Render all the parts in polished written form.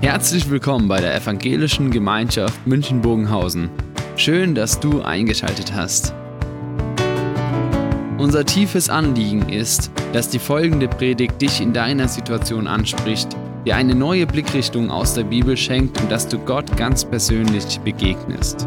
Herzlich willkommen bei der Evangelischen Gemeinschaft München-Bogenhausen. Schön, dass du eingeschaltet hast. Unser tiefes Anliegen ist, dass die folgende Predigt dich in deiner Situation anspricht, dir eine neue Blickrichtung aus der Bibel schenkt und dass du Gott ganz persönlich begegnest.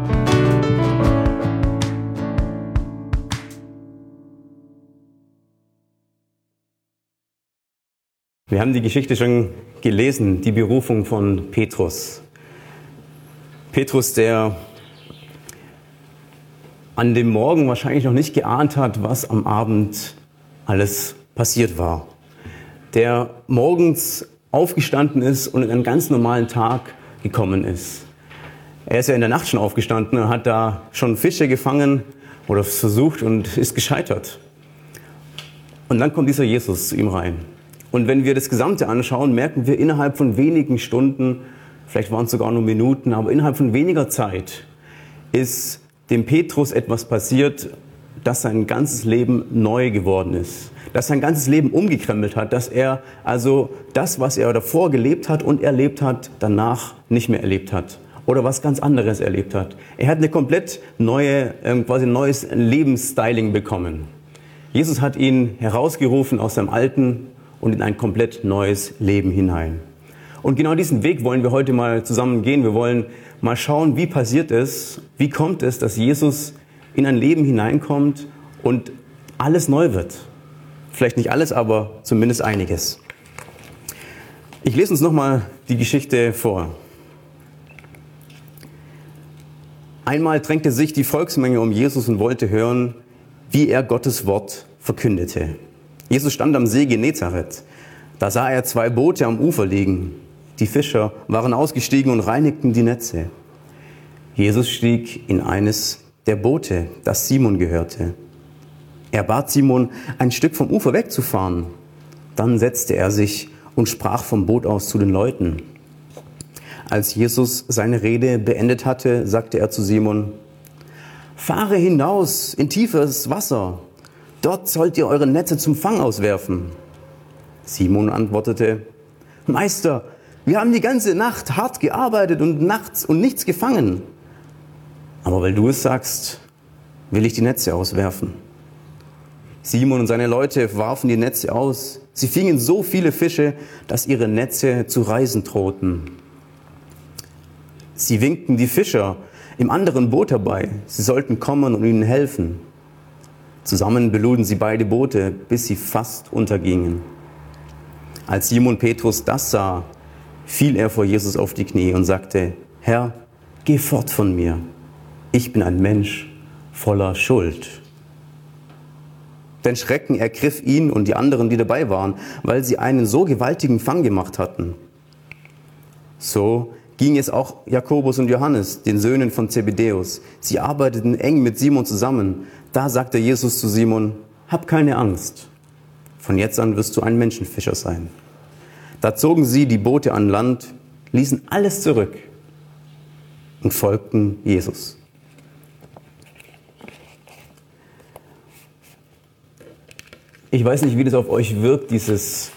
Wir haben die Geschichte schon gelesen, die Berufung von Petrus. Petrus, der an dem Morgen wahrscheinlich noch nicht geahnt hat, was am Abend alles passiert war. Der morgens aufgestanden ist und in einen ganz normalen Tag gekommen ist. Er ist ja in der Nacht schon aufgestanden und hat da schon Fische gefangen oder versucht und ist gescheitert. Und dann kommt dieser Jesus zu ihm rein. Und wenn wir das Gesamte anschauen, merken wir innerhalb von wenigen Stunden, vielleicht waren es sogar nur Minuten, aber innerhalb von weniger Zeit ist dem Petrus etwas passiert, dass sein ganzes Leben neu geworden ist. Dass sein ganzes Leben umgekrempelt hat, dass er also das, was er davor gelebt hat und erlebt hat, danach nicht mehr erlebt hat. Oder was ganz anderes erlebt hat. Er hat eine komplett neue, quasi ein neues Lebensstyling bekommen. Jesus hat ihn herausgerufen aus seinem alten und in ein komplett neues Leben hinein. Und genau diesen Weg wollen wir heute mal zusammen gehen. Wir wollen mal schauen, wie passiert es, wie kommt es, dass Jesus in ein Leben hineinkommt und alles neu wird. Vielleicht nicht alles, aber zumindest einiges. Ich lese uns nochmal die Geschichte vor. Einmal drängte sich die Volksmenge um Jesus und wollte hören, wie er Gottes Wort verkündete. Jesus stand am See Genezareth. Da sah er 2 Boote am Ufer liegen. Die Fischer waren ausgestiegen und reinigten die Netze. Jesus stieg in eines der Boote, das Simon gehörte. Er bat Simon, ein Stück vom Ufer wegzufahren. Dann setzte er sich und sprach vom Boot aus zu den Leuten. Als Jesus seine Rede beendet hatte, sagte er zu Simon: Fahre hinaus in tiefes Wasser. Dort sollt ihr eure Netze zum Fang auswerfen. Simon antwortete: Meister, wir haben die ganze Nacht hart gearbeitet und nachts und nichts gefangen. Aber weil du es sagst, will ich die Netze auswerfen. Simon und seine Leute warfen die Netze aus. Sie fingen so viele Fische, dass ihre Netze zu reißen drohten. Sie winkten die Fischer im anderen Boot herbei. Sie sollten kommen und ihnen helfen. Zusammen beluden sie beide Boote, bis sie fast untergingen. Als Simon Petrus das sah, fiel er vor Jesus auf die Knie und sagte: Herr, geh fort von mir. Ich bin ein Mensch voller Schuld. Denn Schrecken ergriff ihn und die anderen, die dabei waren, weil sie einen so gewaltigen Fang gemacht hatten. So ging es auch Jakobus und Johannes, den Söhnen von Zebedäus. Sie arbeiteten eng mit Simon zusammen. Da sagte Jesus zu Simon: Hab keine Angst. Von jetzt an wirst du ein Menschenfischer sein. Da zogen sie die Boote an Land, ließen alles zurück und folgten Jesus. Ich weiß nicht, wie das auf euch wirkt, dieser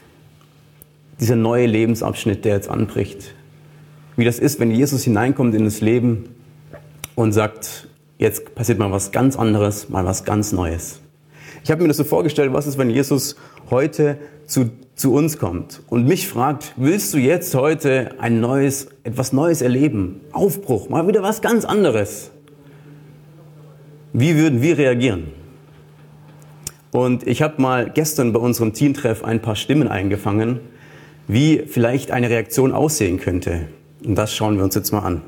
neue Lebensabschnitt, der jetzt anbricht. Wie das ist, wenn Jesus hineinkommt in das Leben und sagt: Jetzt passiert mal was ganz anderes, mal was ganz Neues. Ich habe mir das so vorgestellt, was ist, wenn Jesus heute zu uns kommt und mich fragt: Willst du jetzt heute etwas Neues erleben? Aufbruch, mal wieder was ganz anderes. Wie würden wir reagieren? Und ich habe mal gestern bei unserem Teamtreff ein paar Stimmen eingefangen, wie vielleicht eine Reaktion aussehen könnte. Und das schauen wir uns jetzt mal an.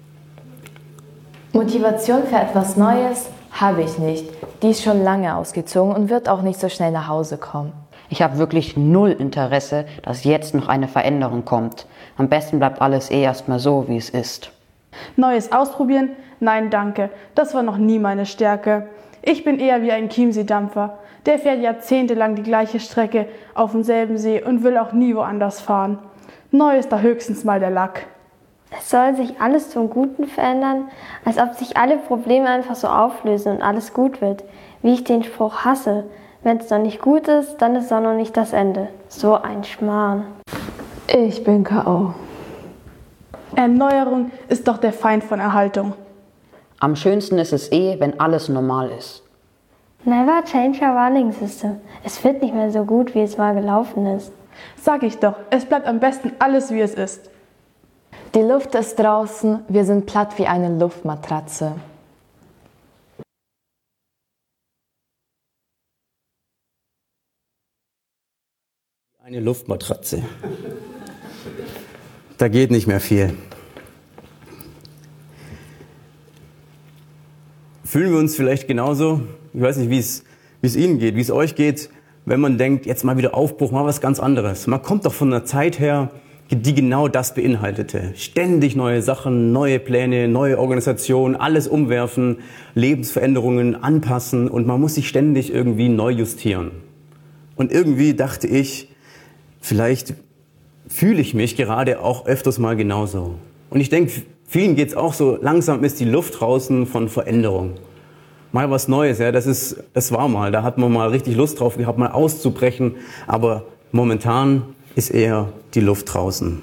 Motivation für etwas Neues habe ich nicht. Die ist schon lange ausgezogen und wird auch nicht so schnell nach Hause kommen. Ich habe wirklich 0 Interesse, dass jetzt noch eine Veränderung kommt. Am besten bleibt alles erstmal so, wie es ist. Neues ausprobieren? Nein, danke. Das war noch nie meine Stärke. Ich bin eher wie ein Chiemsee-Dampfer. Der fährt jahrzehntelang die gleiche Strecke auf demselben See und will auch nie woanders fahren. Neu ist da höchstens mal der Lack. Es soll sich alles zum Guten verändern, als ob sich alle Probleme einfach so auflösen und alles gut wird. Wie ich den Spruch hasse: Wenn es noch nicht gut ist, dann ist es auch noch nicht das Ende. So ein Schmarrn. Ich bin K.O. Erneuerung ist doch der Feind von Erhaltung. Am schönsten ist es wenn alles normal ist. Never change your running system. Es wird nicht mehr so gut, wie es mal gelaufen ist. Sag ich doch, es bleibt am besten alles, wie es ist. Die Luft ist draußen, wir sind platt wie eine Luftmatratze. Eine Luftmatratze. Da geht nicht mehr viel. Fühlen wir uns vielleicht genauso? Ich weiß nicht, wie es Ihnen geht, wie es euch geht, wenn man denkt, jetzt mal wieder Aufbruch, mal was ganz anderes. Man kommt doch von einer Zeit her, die genau das beinhaltete. Ständig neue Sachen, neue Pläne, neue Organisationen, alles umwerfen, Lebensveränderungen anpassen und man muss sich ständig irgendwie neu justieren. Und irgendwie dachte ich, vielleicht fühle ich mich gerade auch öfters mal genauso. Und ich denke, vielen geht es auch so, langsam ist die Luft draußen von Veränderung. Mal was Neues, ja, das war mal, da hat man mal richtig Lust drauf gehabt, mal auszubrechen, aber momentan ist eher die Luft draußen.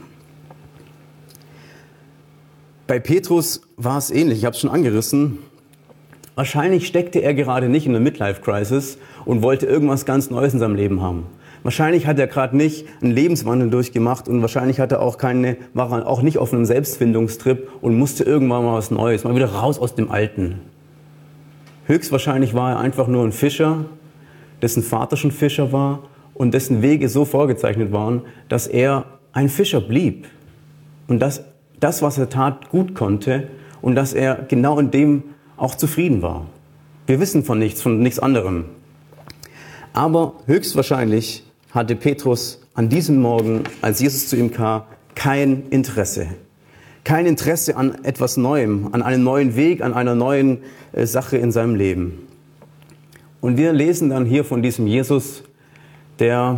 Bei Petrus war es ähnlich, ich habe es schon angerissen. Wahrscheinlich steckte er gerade nicht in einer Midlife-Crisis und wollte irgendwas ganz Neues in seinem Leben haben. Wahrscheinlich hat er gerade nicht einen Lebenswandel durchgemacht und wahrscheinlich war er auch nicht auf einem Selbstfindungstrip und musste irgendwann mal was Neues, mal wieder raus aus dem Alten. Höchstwahrscheinlich war er einfach nur ein Fischer, dessen Vater schon Fischer war und dessen Wege so vorgezeichnet waren, dass er ein Fischer blieb. Und dass das, was er tat, gut konnte und dass er genau in dem auch zufrieden war. Wir wissen von nichts anderem. Aber höchstwahrscheinlich hatte Petrus an diesem Morgen, als Jesus zu ihm kam, kein Interesse. Kein Interesse an etwas Neuem, an einem neuen Weg, an einer neuen Sache in seinem Leben. Und wir lesen dann hier von diesem Jesus, der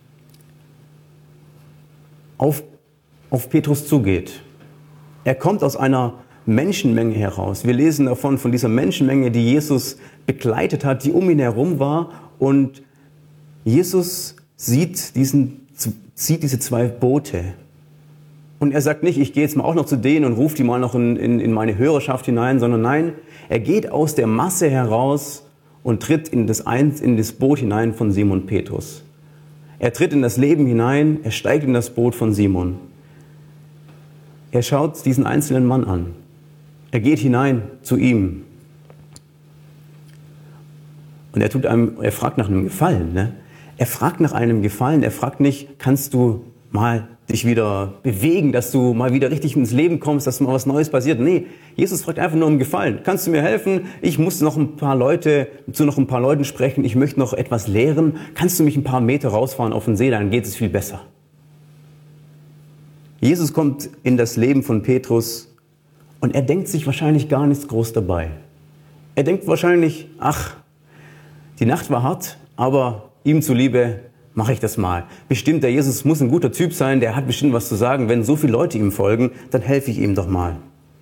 auf Petrus zugeht. Er kommt aus einer Menschenmenge heraus. Wir lesen davon, von dieser Menschenmenge, die Jesus begleitet hat, die um ihn herum war. Und Jesus sieht diese zwei Boote. Und er sagt nicht, ich gehe jetzt mal auch noch zu denen und rufe die mal noch in meine Hörerschaft hinein, sondern nein, er geht aus der Masse heraus und tritt in das Boot hinein von Simon Petrus. Er tritt in das Leben hinein, er steigt in das Boot von Simon. Er schaut diesen einzelnen Mann an. Er geht hinein zu ihm. Und er fragt nach einem Gefallen. Ne? Er fragt nach einem Gefallen. Er fragt nicht, kannst du mal dich wieder bewegen, dass du mal wieder richtig ins Leben kommst, dass mal was Neues passiert. Nee, Jesus fragt einfach nur um Gefallen. Kannst du mir helfen? Ich muss zu noch ein paar Leuten sprechen. Ich möchte noch etwas lehren. Kannst du mich ein paar Meter rausfahren auf den See? Dann geht es viel besser. Jesus kommt in das Leben von Petrus und er denkt sich wahrscheinlich gar nichts groß dabei. Er denkt wahrscheinlich, ach, die Nacht war hart, aber ihm zuliebe mache ich das mal. Bestimmt, der Jesus muss ein guter Typ sein, der hat bestimmt was zu sagen. Wenn so viele Leute ihm folgen, dann helfe ich ihm doch mal.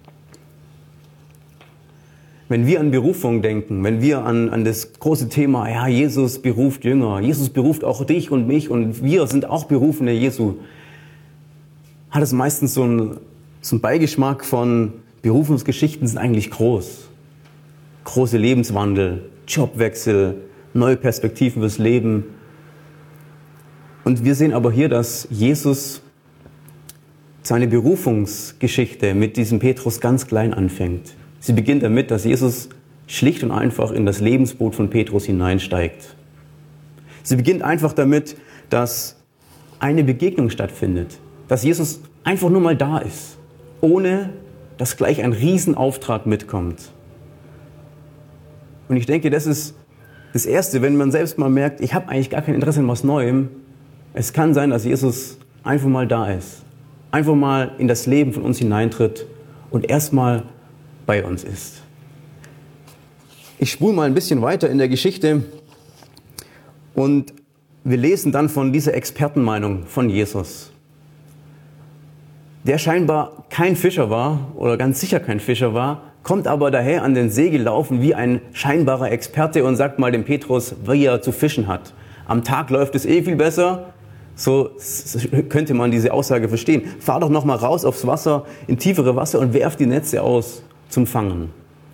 Wenn wir an Berufung denken, wenn wir an das große Thema, ja, Jesus beruft Jünger, Jesus beruft auch dich und mich und wir sind auch Berufene Jesu, hat es meistens so einen Beigeschmack von Berufungsgeschichten sind eigentlich groß. Große Lebenswandel, Jobwechsel, neue Perspektiven fürs Leben. Und wir sehen aber hier, dass Jesus seine Berufungsgeschichte mit diesem Petrus ganz klein anfängt. Sie beginnt damit, dass Jesus schlicht und einfach in das Lebensboot von Petrus hineinsteigt. Sie beginnt einfach damit, dass eine Begegnung stattfindet, dass Jesus einfach nur mal da ist, ohne dass gleich ein Riesenauftrag mitkommt. Und ich denke, das ist das Erste, wenn man selbst mal merkt, ich habe eigentlich gar kein Interesse an was Neuem. Es kann sein, dass Jesus einfach mal da ist, einfach mal in das Leben von uns hineintritt und erstmal bei uns ist. Ich spule mal ein bisschen weiter in der Geschichte und wir lesen dann von dieser Expertenmeinung von Jesus, der scheinbar kein Fischer war oder ganz sicher kein Fischer war, kommt aber daher an den See gelaufen wie ein scheinbarer Experte und sagt mal dem Petrus, wie er zu fischen hat. Am Tag läuft es viel besser, So könnte man diese Aussage verstehen. Fahr doch noch mal raus aufs Wasser, in tiefere Wasser und werf die Netze aus zum Fangen.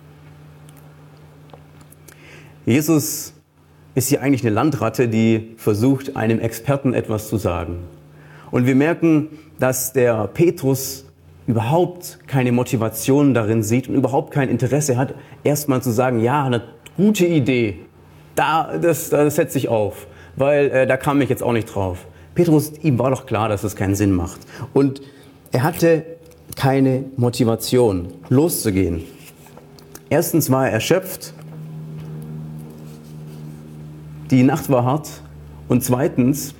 Jesus ist hier eigentlich eine Landratte, die versucht, einem Experten etwas zu sagen. Und wir merken, dass der Petrus überhaupt keine Motivation darin sieht und überhaupt kein Interesse hat, erstmal zu sagen, ja, eine gute Idee, das setze ich auf, weil da kam ich jetzt auch nicht drauf. Petrus, ihm war doch klar, dass es keinen Sinn macht. Und er hatte keine Motivation, loszugehen. Erstens war er erschöpft, die Nacht war hart. Und zweitens,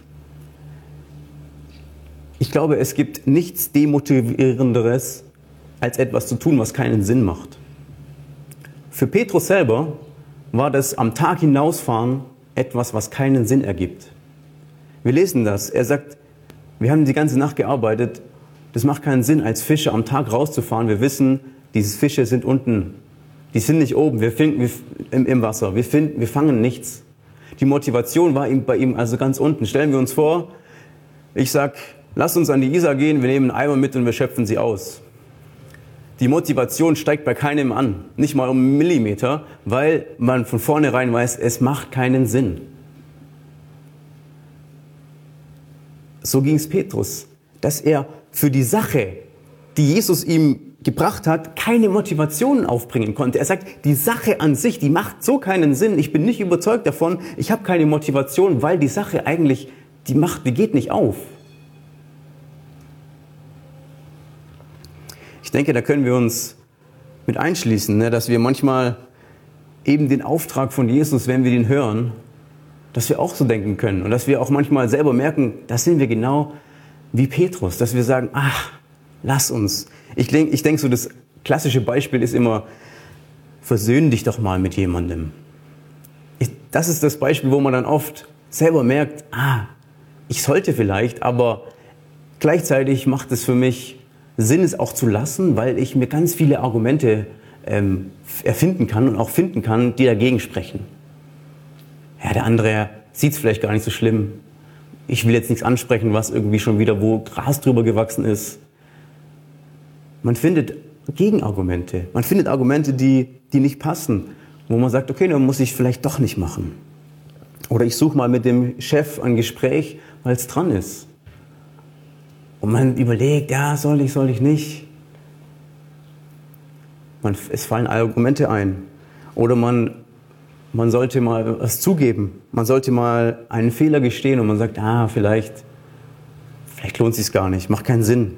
ich glaube, es gibt nichts Demotivierenderes, als etwas zu tun, was keinen Sinn macht. Für Petrus selber war das am Tag hinausfahren etwas, was keinen Sinn ergibt. Wir lesen das. Er sagt, wir haben die ganze Nacht gearbeitet. Das macht keinen Sinn, als Fische am Tag rauszufahren. Wir wissen, diese Fische sind unten. Die sind nicht oben. Wir finden im Wasser. Wir fangen nichts. Die Motivation war bei ihm also ganz unten. Stellen wir uns vor, ich sag, lass uns an die Isar gehen, wir nehmen einen Eimer mit und wir schöpfen sie aus. Die Motivation steigt bei keinem an. Nicht mal um einen Millimeter, weil man von vornherein weiß, es macht keinen Sinn. So ging es Petrus, dass er für die Sache, die Jesus ihm gebracht hat, keine Motivation aufbringen konnte. Er sagt, die Sache an sich, die macht so keinen Sinn. Ich bin nicht überzeugt davon. Ich habe keine Motivation, weil die Sache eigentlich, die geht nicht auf. Ich denke, da können wir uns mit einschließen, dass wir manchmal eben den Auftrag von Jesus, wenn wir den hören, dass wir auch so denken können und dass wir auch manchmal selber merken, da sind wir genau wie Petrus, dass wir sagen, ach, lass uns. Ich denke so, das klassische Beispiel ist immer, versöhn dich doch mal mit jemandem. Das ist das Beispiel, wo man dann oft selber merkt, ich sollte vielleicht, aber gleichzeitig macht es für mich Sinn, es auch zu lassen, weil ich mir ganz viele Argumente erfinden kann und auch finden kann, die dagegen sprechen. Ja, der andere sieht es vielleicht gar nicht so schlimm. Ich will jetzt nichts ansprechen, was irgendwie schon wieder, wo Gras drüber gewachsen ist. Man findet Gegenargumente. Man findet Argumente, die nicht passen, wo man sagt, okay, dann muss ich vielleicht doch nicht machen. Oder ich suche mal mit dem Chef ein Gespräch, weil es dran ist. Und man überlegt, ja, soll ich nicht. Es fallen Argumente ein. Oder man sollte mal was zugeben. Man sollte mal einen Fehler gestehen und man sagt, vielleicht lohnt es sich gar nicht, macht keinen Sinn.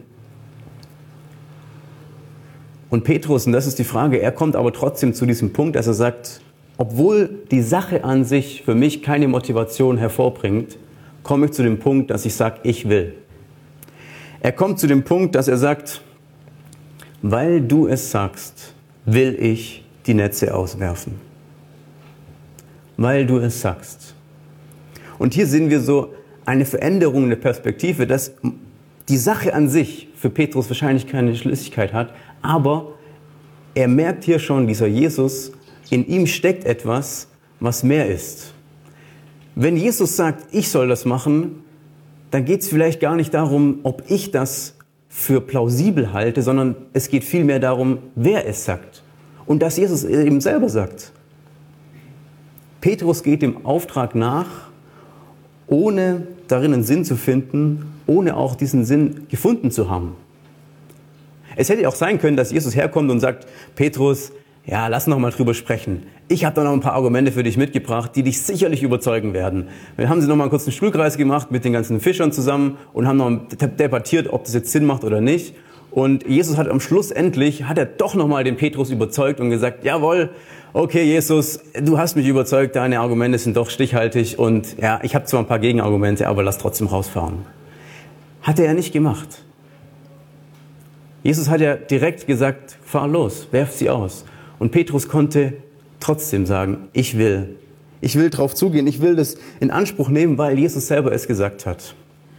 Und Petrus, und das ist die Frage, er kommt aber trotzdem zu diesem Punkt, dass er sagt, obwohl die Sache an sich für mich keine Motivation hervorbringt, komme ich zu dem Punkt, dass ich sage, ich will. Er kommt zu dem Punkt, dass er sagt, weil du es sagst, will ich die Netze auswerfen. Weil du es sagst. Und hier sehen wir so eine Veränderung in der Perspektive, dass die Sache an sich für Petrus wahrscheinlich keine Schlüssigkeit hat, aber er merkt hier schon, dieser Jesus, in ihm steckt etwas, was mehr ist. Wenn Jesus sagt, ich soll das machen, dann geht es vielleicht gar nicht darum, ob ich das für plausibel halte, sondern es geht vielmehr darum, wer es sagt. Und dass Jesus eben selber sagt. Petrus geht dem Auftrag nach, ohne darin einen Sinn zu finden, ohne auch diesen Sinn gefunden zu haben. Es hätte auch sein können, dass Jesus herkommt und sagt, Petrus, ja, lass noch mal drüber sprechen. Ich habe da noch ein paar Argumente für dich mitgebracht, die dich sicherlich überzeugen werden. Dann haben sie noch mal einen kurzen Stuhlkreis gemacht mit den ganzen Fischern zusammen und haben noch debattiert, ob das jetzt Sinn macht oder nicht. Und Jesus hat am Schluss hat er doch noch mal den Petrus überzeugt und gesagt, jawohl, okay Jesus, du hast mich überzeugt, deine Argumente sind doch stichhaltig und ja, ich habe zwar ein paar Gegenargumente, aber lass trotzdem rausfahren. Hat er ja nicht gemacht. Jesus hat ja direkt gesagt, fahr los, werf sie aus. Und Petrus konnte trotzdem sagen, ich will drauf zugehen, ich will das in Anspruch nehmen, weil Jesus selber es gesagt hat.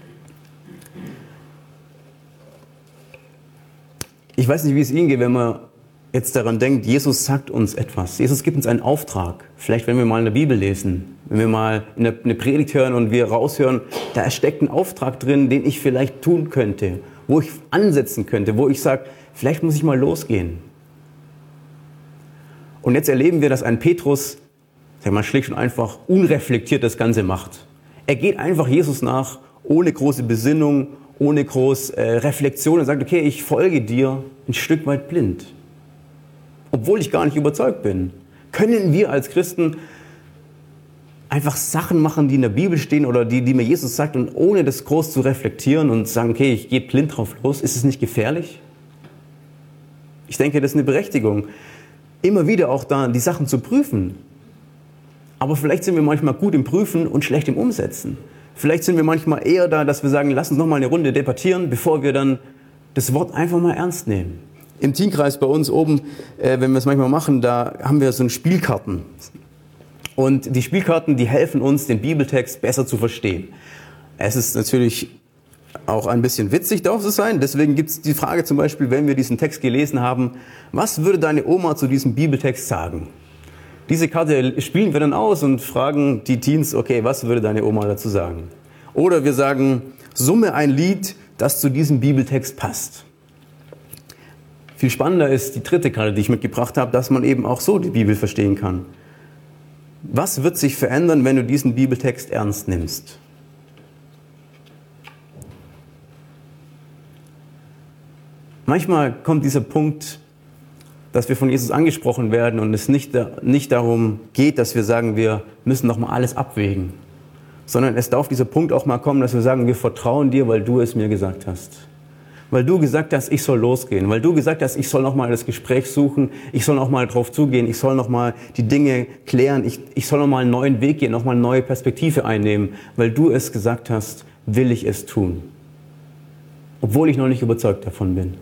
Ich weiß nicht, wie es Ihnen geht, wenn man jetzt daran denkt, Jesus sagt uns etwas. Jesus gibt uns einen Auftrag. Vielleicht, wenn wir mal in der Bibel lesen, wenn wir mal eine Predigt hören und wir raushören, da steckt ein Auftrag drin, den ich vielleicht tun könnte, wo ich ansetzen könnte, wo ich sage, vielleicht muss ich mal losgehen. Und jetzt erleben wir, dass ein Petrus, sag mal, schlicht und einfach unreflektiert das Ganze macht. Er geht einfach Jesus nach, ohne große Besinnung, ohne groß Reflexion und sagt, okay, ich folge dir ein Stück weit blind. Obwohl ich gar nicht überzeugt bin. Können wir als Christen einfach Sachen machen, die in der Bibel stehen oder die mir Jesus sagt und ohne das groß zu reflektieren und sagen, okay, ich gehe blind drauf los, ist es nicht gefährlich? Ich denke, das ist eine Berechtigung. Immer wieder auch da die Sachen zu prüfen. Aber vielleicht sind wir manchmal gut im Prüfen und schlecht im Umsetzen. Vielleicht sind wir manchmal eher da, dass wir sagen, lass uns noch mal eine Runde debattieren, bevor wir dann das Wort einfach mal ernst nehmen. Im Teamkreis bei uns oben, wenn wir es manchmal machen, da haben wir so Spielkarten. Und die Spielkarten, die helfen uns, den Bibeltext besser zu verstehen. Es ist natürlich auch ein bisschen witzig, darf es sein. Deswegen gibt es die Frage zum Beispiel, wenn wir diesen Text gelesen haben, was würde deine Oma zu diesem Bibeltext sagen? Diese Karte spielen wir dann aus und fragen die Teens, okay, was würde deine Oma dazu sagen? Oder wir sagen, summe ein Lied, das zu diesem Bibeltext passt. Viel spannender ist die dritte Karte, die ich mitgebracht habe, dass man eben auch so die Bibel verstehen kann. Was wird sich verändern, wenn du diesen Bibeltext ernst nimmst? Manchmal kommt dieser Punkt, dass wir von Jesus angesprochen werden und es nicht darum geht, dass wir sagen, wir müssen noch mal alles abwägen, sondern es darf dieser Punkt auch mal kommen, dass wir sagen, wir vertrauen dir, weil du es mir gesagt hast. Weil du gesagt hast, ich soll losgehen. Weil du gesagt hast, ich soll noch mal das Gespräch suchen, ich soll noch mal drauf zugehen, ich soll noch mal die Dinge klären, ich soll noch mal einen neuen Weg gehen, noch mal eine neue Perspektive einnehmen. Weil du es gesagt hast, will ich es tun. Obwohl ich noch nicht überzeugt davon bin.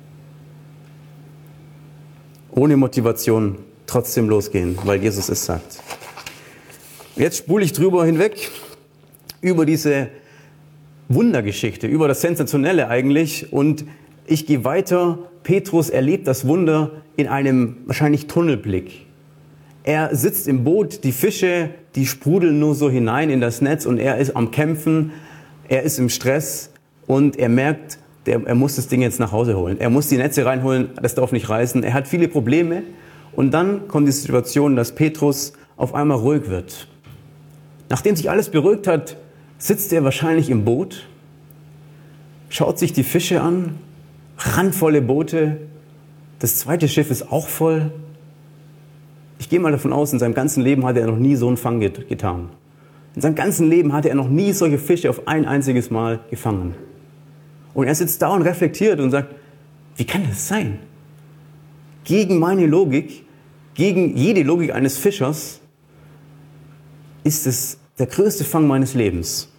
Ohne Motivation trotzdem losgehen, weil Jesus es sagt. Jetzt spule ich drüber hinweg, über diese Wundergeschichte, über das Sensationelle eigentlich, und ich gehe weiter. Petrus erlebt das Wunder in einem wahrscheinlich Tunnelblick. Er sitzt im Boot, die Fische, die sprudeln nur so hinein in das Netz und er ist am Kämpfen, er ist im Stress und er merkt, er muss das Ding jetzt nach Hause holen. Er muss die Netze reinholen, das darf nicht reißen. Er hat viele Probleme und dann kommt die Situation, dass Petrus auf einmal ruhig wird. Nachdem sich alles beruhigt hat, sitzt er wahrscheinlich im Boot, schaut sich die Fische an, randvolle Boote, das zweite Schiff ist auch voll. Ich gehe mal davon aus, in seinem ganzen Leben hatte er noch nie so einen Fang getan. In seinem ganzen Leben hatte er noch nie solche Fische auf ein einziges Mal gefangen. Und er sitzt da und reflektiert und sagt, wie kann das sein? Gegen meine Logik, gegen jede Logik eines Fischers, ist es der größte Fang meines Lebens.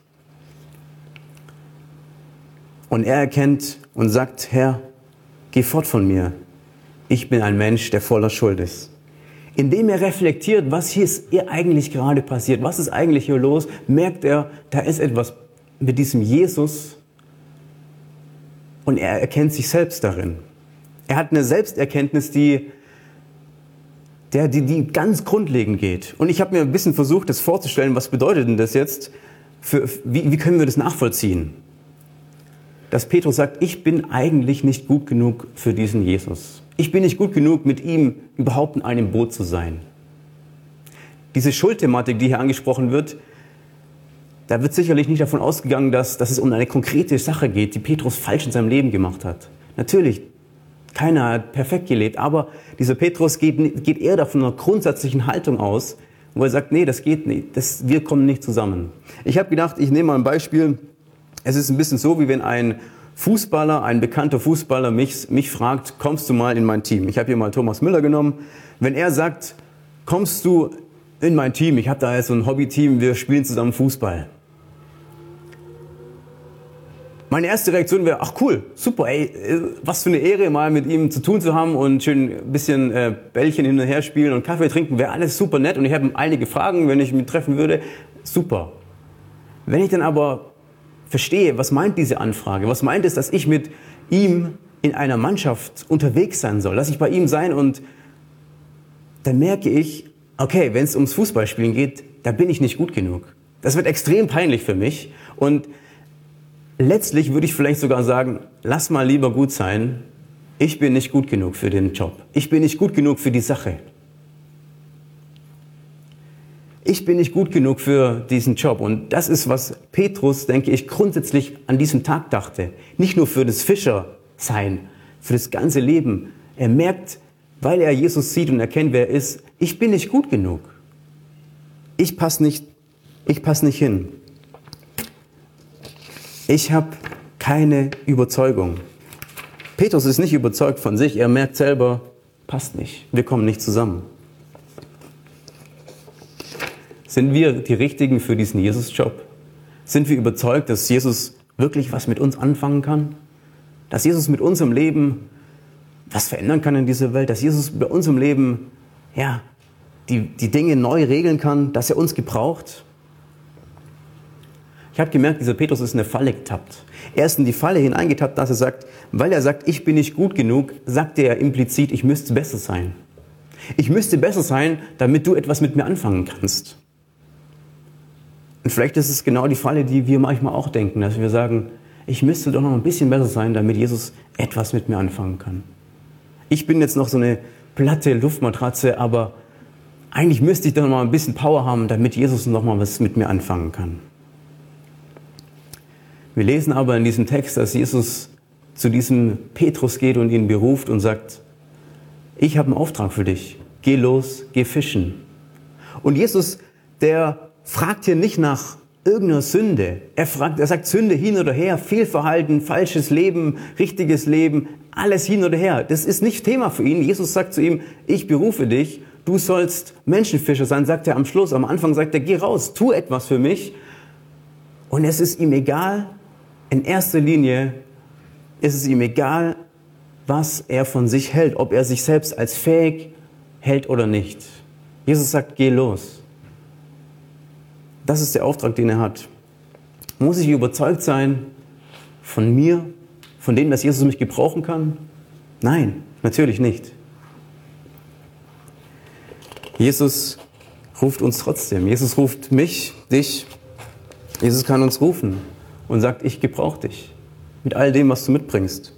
Und er erkennt und sagt, Herr, geh fort von mir. Ich bin ein Mensch, der voller Schuld ist. Indem er reflektiert, was hier eigentlich gerade passiert, was ist eigentlich hier los, merkt er, da ist etwas mit diesem Jesus und er erkennt sich selbst darin. Er hat eine Selbsterkenntnis, die ganz grundlegend geht. Und ich habe mir ein bisschen versucht, das vorzustellen, was bedeutet denn das jetzt? Wie können wir das nachvollziehen? Dass Petrus sagt, ich bin eigentlich nicht gut genug für diesen Jesus. Ich bin nicht gut genug, mit ihm überhaupt in einem Boot zu sein. Diese Schuldthematik, die hier angesprochen wird, da wird sicherlich nicht davon ausgegangen, dass es um eine konkrete Sache geht, die Petrus falsch in seinem Leben gemacht hat. Natürlich, keiner hat perfekt gelebt, aber dieser Petrus geht eher davon einer grundsätzlichen Haltung aus, wo er sagt, nee, das geht nicht, wir kommen nicht zusammen. Ich habe gedacht, ich nehme mal ein Beispiel. Es ist ein bisschen so, wie wenn ein bekannter Fußballer mich fragt, kommst du mal in mein Team? Ich habe hier mal Thomas Müller genommen. Wenn er sagt, kommst du in mein Team? Ich habe da jetzt so ein Hobbyteam, wir spielen zusammen Fußball. Meine erste Reaktion wäre, ach cool, super, ey, was für eine Ehre, mal mit ihm zu tun zu haben und schön ein bisschen Bällchen hin und her spielen und Kaffee trinken, wäre alles super nett und ich habe einige Fragen, wenn ich ihn treffen würde, super. Wenn ich dann aber verstehe, was meint diese Anfrage, was meint es, dass ich mit ihm in einer Mannschaft unterwegs sein soll, lass ich bei ihm sein und dann merke ich, okay, wenn es ums Fußballspielen geht, da bin ich nicht gut genug. Das wird extrem peinlich für mich und letztlich würde ich vielleicht sogar sagen, lass mal lieber gut sein, ich bin nicht gut genug für den Job. Ich bin nicht gut genug für die Sache. Ich bin nicht gut genug für diesen Job. Und das ist, was Petrus, denke ich, grundsätzlich an diesem Tag dachte. Nicht nur für das Fischersein, für das ganze Leben. Er merkt, weil er Jesus sieht und erkennt, wer er ist, ich bin nicht gut genug. Ich passe nicht hin. Ich habe keine Überzeugung. Petrus ist nicht überzeugt von sich. Er merkt selber, passt nicht. Wir kommen nicht zusammen. Sind wir die Richtigen für diesen Jesus-Job? Sind wir überzeugt, dass Jesus wirklich was mit uns anfangen kann? Dass Jesus mit unserem Leben was verändern kann in dieser Welt? Dass Jesus bei unserem Leben die Dinge neu regeln kann? Dass er uns gebraucht? Ich habe gemerkt, dieser Petrus ist in eine Falle getappt. Er ist in die Falle hineingetappt, dass er sagt, weil er sagt, ich bin nicht gut genug, sagt er implizit, ich müsste besser sein. Ich müsste besser sein, damit du etwas mit mir anfangen kannst. Und vielleicht ist es genau die Falle, die wir manchmal auch denken, dass wir sagen, ich müsste doch noch ein bisschen besser sein, damit Jesus etwas mit mir anfangen kann. Ich bin jetzt noch so eine platte Luftmatratze, aber eigentlich müsste ich doch noch mal ein bisschen Power haben, damit Jesus noch mal was mit mir anfangen kann. Wir lesen aber in diesem Text, dass Jesus zu diesem Petrus geht und ihn beruft und sagt, ich habe einen Auftrag für dich. Geh los, geh fischen. Und Jesus, der fragt hier nicht nach irgendeiner Sünde. Er sagt Sünde hin oder her, Fehlverhalten, falsches Leben, richtiges Leben, alles hin oder her. Das ist nicht Thema für ihn. Jesus sagt zu ihm, ich berufe dich, du sollst Menschenfischer sein, sagt er am Schluss. Am Anfang sagt er, geh raus, tu etwas für mich. Und es ist ihm egal, in erster Linie ist es ihm egal, was er von sich hält, ob er sich selbst als fähig hält oder nicht. Jesus sagt, geh los. Das ist der Auftrag, den er hat. Muss ich überzeugt sein von mir, von dem, dass Jesus mich gebrauchen kann? Nein, natürlich nicht. Jesus ruft uns trotzdem. Jesus ruft mich, dich. Jesus kann uns rufen und sagt, ich gebrauche dich mit all dem, was du mitbringst.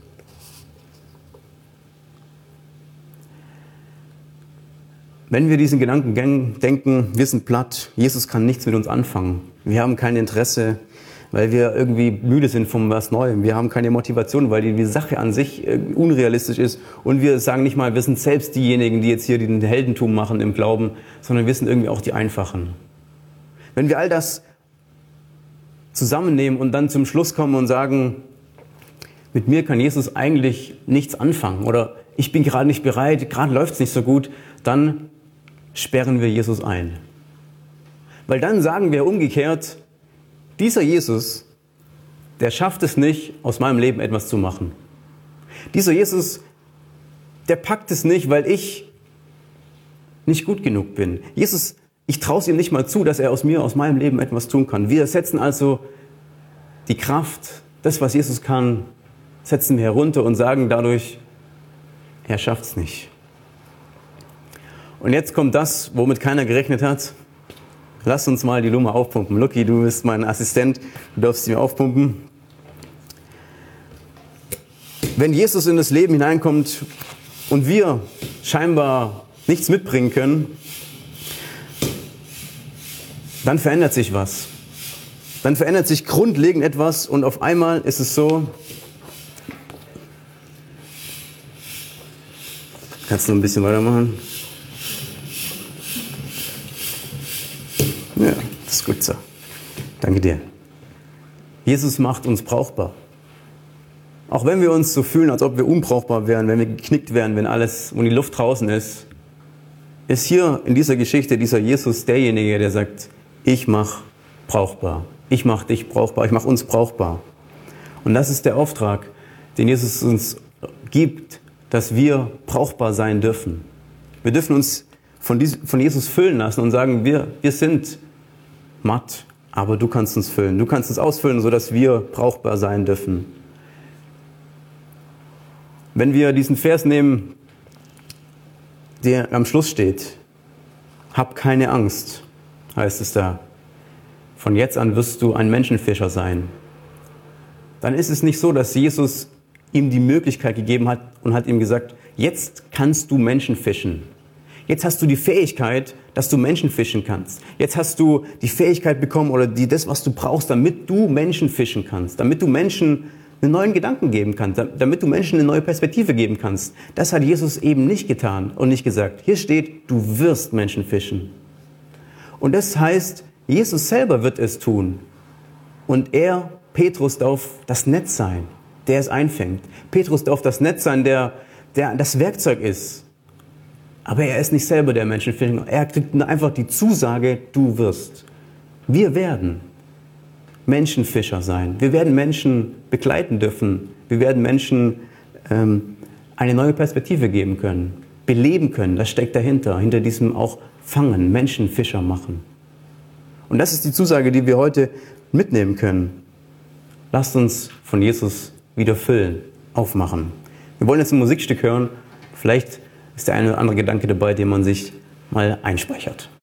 Wenn wir diesen Gedanken denken, wir sind platt, Jesus kann nichts mit uns anfangen. Wir haben kein Interesse, weil wir irgendwie müde sind von was Neuem. Wir haben keine Motivation, weil die Sache an sich unrealistisch ist. Und wir sagen nicht mal, wir sind selbst diejenigen, die jetzt hier den Heldentum machen im Glauben, sondern wir sind irgendwie auch die Einfachen. Wenn wir all das zusammennehmen und dann zum Schluss kommen und sagen, mit mir kann Jesus eigentlich nichts anfangen oder ich bin gerade nicht bereit, gerade läuft es nicht so gut, dann sperren wir Jesus ein. Weil dann sagen wir umgekehrt, dieser Jesus, der schafft es nicht, aus meinem Leben etwas zu machen. Dieser Jesus, der packt es nicht, weil ich nicht gut genug bin. Jesus, ich traue es ihm nicht mal zu, dass er aus meinem Leben etwas tun kann. Wir setzen also die Kraft, das, was Jesus kann, setzen wir herunter und sagen dadurch, er schafft es nicht. Und jetzt kommt das, womit keiner gerechnet hat. Lass uns mal die Lunge aufpumpen. Lucky, du bist mein Assistent, du darfst sie mir aufpumpen. Wenn Jesus in das Leben hineinkommt und wir scheinbar nichts mitbringen können, dann verändert sich was. Dann verändert sich grundlegend etwas und auf einmal ist es so, kannst du ein bisschen weitermachen? Ja, das ist gut so. Danke dir. Jesus macht uns brauchbar. Auch wenn wir uns so fühlen, als ob wir unbrauchbar wären, wenn wir geknickt wären, wenn die Luft draußen ist, ist hier in dieser Geschichte dieser Jesus derjenige, der sagt, ich mache brauchbar. Ich mache dich brauchbar. Ich mache uns brauchbar. Und das ist der Auftrag, den Jesus uns gibt, dass wir brauchbar sein dürfen. Wir dürfen uns von Jesus füllen lassen und sagen, wir sind matt, aber du kannst uns füllen. Du kannst uns ausfüllen, sodass wir brauchbar sein dürfen. Wenn wir diesen Vers nehmen, der am Schluss steht, hab keine Angst. heißt es da. Von jetzt an wirst du ein Menschenfischer sein. Dann ist es nicht so, dass Jesus ihm die Möglichkeit gegeben hat und hat ihm gesagt, jetzt kannst du Menschen fischen. Jetzt hast du die Fähigkeit, dass du Menschen fischen kannst. Jetzt hast du die Fähigkeit bekommen oder das, was du brauchst, damit du Menschen fischen kannst. Damit du Menschen einen neuen Gedanken geben kannst. Damit du Menschen eine neue Perspektive geben kannst. Das hat Jesus eben nicht getan und nicht gesagt. Hier steht, du wirst Menschen fischen. Und das heißt, Jesus selber wird es tun. Und Petrus, darf das Netz sein, der es einfängt. Petrus darf das Netz sein, der das Werkzeug ist. Aber er ist nicht selber der Menschenfischer. Er kriegt nur einfach die Zusage, du wirst. Wir werden Menschenfischer sein. Wir werden Menschen begleiten dürfen. Wir werden Menschen eine neue Perspektive geben können, beleben können. Das steckt dahinter, hinter diesem auch fangen, Menschenfischer machen. Und das ist die Zusage, die wir heute mitnehmen können. Lasst uns von Jesus wieder füllen, aufmachen. Wir wollen jetzt ein Musikstück hören. Vielleicht ist der eine oder andere Gedanke dabei, den man sich mal einspeichert.